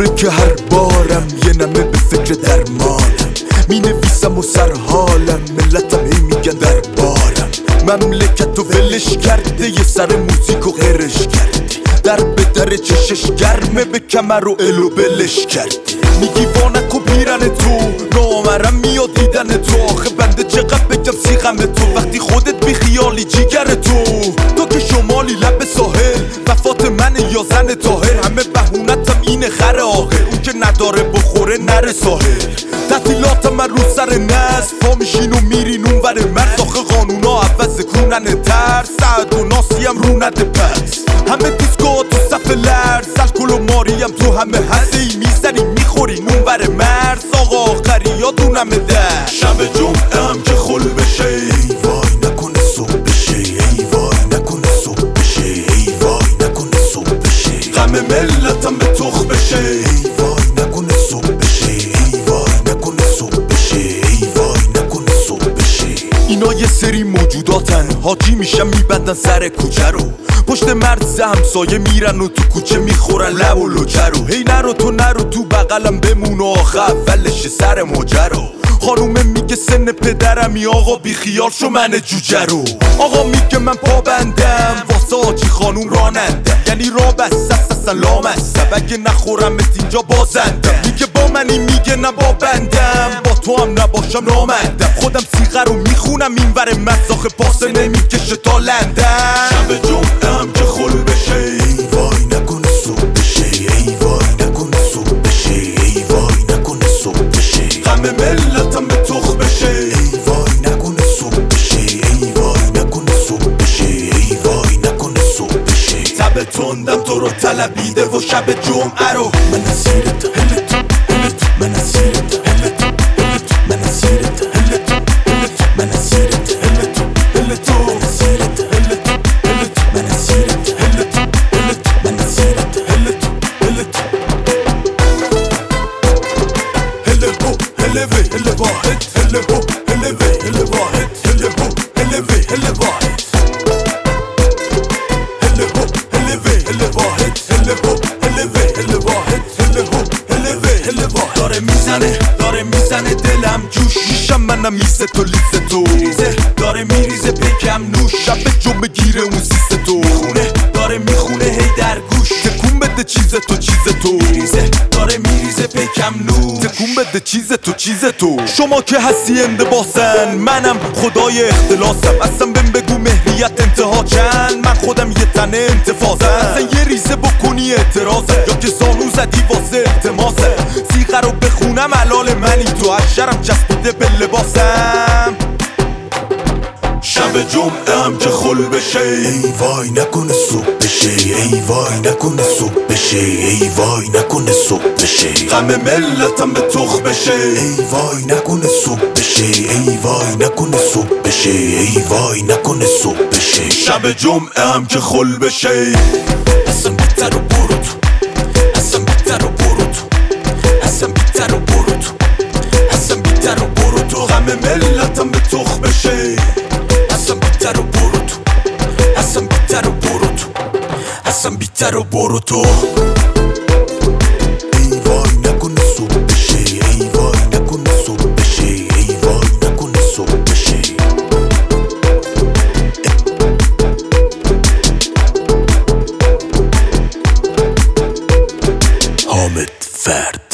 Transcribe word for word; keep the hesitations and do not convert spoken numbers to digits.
اینطوره که هر بارم یه نمه به فکر درمانم، می نویسم و سر حالم، ملتم هی میگن دربارم. مملکت و ولش کرده یه سر موزیک و غرش کرده، در به در چشش گرمه به کمر و الو بلش کرده. میگی وانک و بیرن تو، نامرم میاد دیدن تو. آخه بنده چقدر بگم سیغم تو وقتی خودت بی خیالی جیگر تو. تو که شمالی لب ساحل، وفات من یا زن طاهر، همه بهونتم اینه خر آخر، اون که نداره بخوره نره ساحل. تعطیلاتم من رو سر نصف، پا میشین و میرین اون ور مرز. آخه قانونا عوض کنن ترس، سعد و ناسیم رو نده پس. همه دیسکو تو صف لرز، الکل و ماریم تو همه هسته ای میزنی میخورین اون ور مرز. آقا آخری یادونمه در شب جمعه هم که خل بشه، ای وای نکنه صبح بشه، ای وای نکنه صبح بشه، ای وای نکنه صبح بشه. غم ملتم به تخ بشه، ای وای نکنه صبح بشه، ای وای نکنه صبح بشه، ای وای نکنه صبح بشه. اینا یه سری موجوداتن، حاجی میشن میبندن سر کوچه رو، پشت مرز همسایه میرن و تو کوچه میخورن لب و لوچه رو. هی نرو تو نرو تو بغلم بمون و آخه اولش سر ماجرا. خانومه میگه سن پدرمی، آقا بی خیال شو من جوجه رو. آقا میگه من پا بندم واسه آجی خانوم رانندم، یعنی را بسته اصلا لامستم، اگه نخورمت اینجا بازندم. میگه با منی میگه نه با بندم، با تو هم نباشم نامندم. خودم سیغه رو میخونم این ور مزاخ پاسه نمیکشه تا لندن. شب جمعه هم که خل بشه، ای وای نکنه صبح بشه، ای وای نکنه صبح بشه، ای وای نکنه صبح بشه. غم ملتم به تخ بشه، ای وای نکنه صبح بشه، ای وای نکنه صبح بشه، ای وای نکنه صبح بشه. تب تندم تو رو طلبیده و شب جمعه رو من اسیرت هلت هلت، من اسیرت هلت هلت، من اسیرت هلت هلت، من اسیرت هلت هلت، من اسیرت هلت هلت، من اسیرت هلت هلت، من اسیرت هلت هلت. هله هو هله وی هله واحد، هله هو هله وی هله واحد، هله هو هله وی هله واحد، هله هو هله وی هله واحد، هله هو هله وی هله واحد، هله هو هله وی هله واحد. داره میزنه داره میزنه دلم جوش، میشم منم میسه تو لیسه تو میریزه، داره میریزه پیکم نوش. شب جمعه گیره اون سیسه تو میخونه، داره میخونه هی در گوش. تکون بده چیز تو چیز تو میریزه، داره میریزه پیکم نوش. تکون بده چیز تو چیز تو. شما که هستی اندباسن، منم خدای اختلاسم. اصلا بهم بگو مهریت انتها چند، من خودم یه تنه انتفاضم. اصلا یه ریزه بکنی اعتراضه، یا که زانو زدی واسه التماسه. سیغه رو بخونم علال منی تو، اشرم چسبیده به لباسم. شب جمعه هم که خل بشه، ای وای نکنه صبح بشه، ای وای نکنه صبح بشه، ای وای نکنه صبح بشه. غم ملتم به تخ بشه، ای وای نکنه صبح بشه، ای وای نکنه صبح بشه، ای وای نکنه صبح بشه. شب جمعه هم که خل بشه، اصلا بیتر و برو تو، اصلا بیتر و برو تو، اصلا بیتر و برو تو، اصلا بیتر و برو تو. غم ملتم به تخ بشه، اصلا بیتر و برو تو، اصلا بیتر و برو تو، اصلا بیتر و برو تو. ای وای نکنه صبح بشه، ای وای نکنه صبح بشه، ای وای نکنه صبح بشه. حامد فرد.